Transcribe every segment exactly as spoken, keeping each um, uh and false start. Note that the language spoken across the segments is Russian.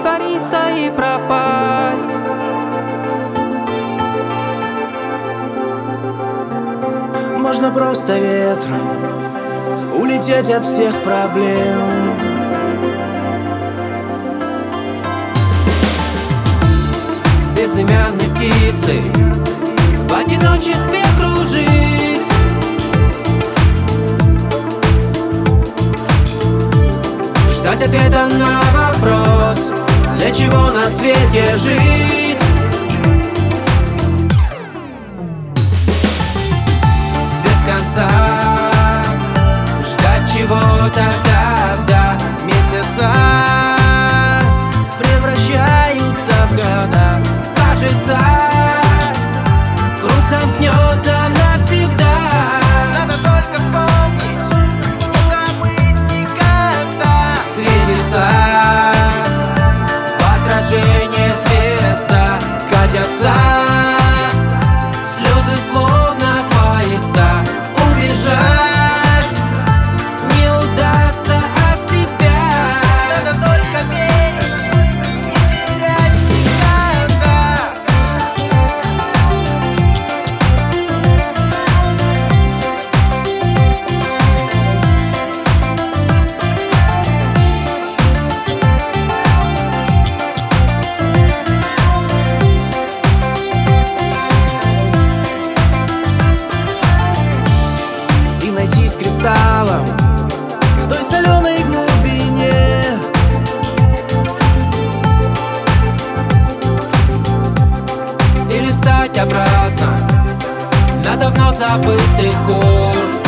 раствориться и пропасть. Можно просто ветром улететь от всех проблем. Безымянной птицей в одиночестве кружить, ждать ответа на вопрос, для чего на свете жить. Без конца ждать чего-то, когда месяца Превращаются в года. кажется, круг замкнется навсегда. Надо только вспомнить, не забыть никогда. Светится в отражении звезда, катятся слезы словно поезда. Убежать не удастся от себя. Надо только верить, не терять никогда. И найтись кристаллом в той соленой глубине. Или стать обратно на давно забытый курс.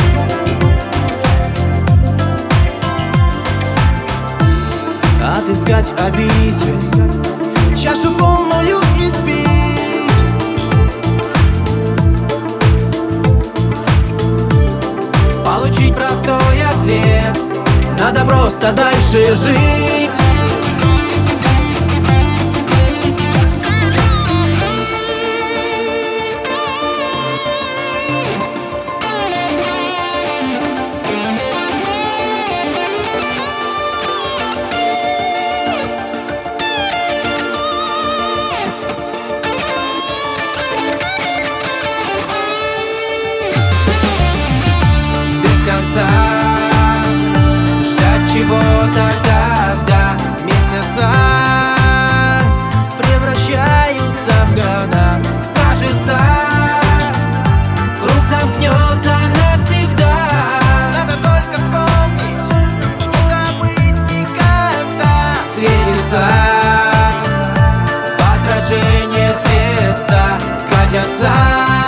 Отыскать обитель, чашу полную испить. Получить простой ответ, надо просто дальше жить. Без конца ждать чего-то, когда месяца Превращаются в года. кажется, круг замкнется навсегда. Надо только вспомнить, не забыть никогда. Светится в отражении звезда, катятся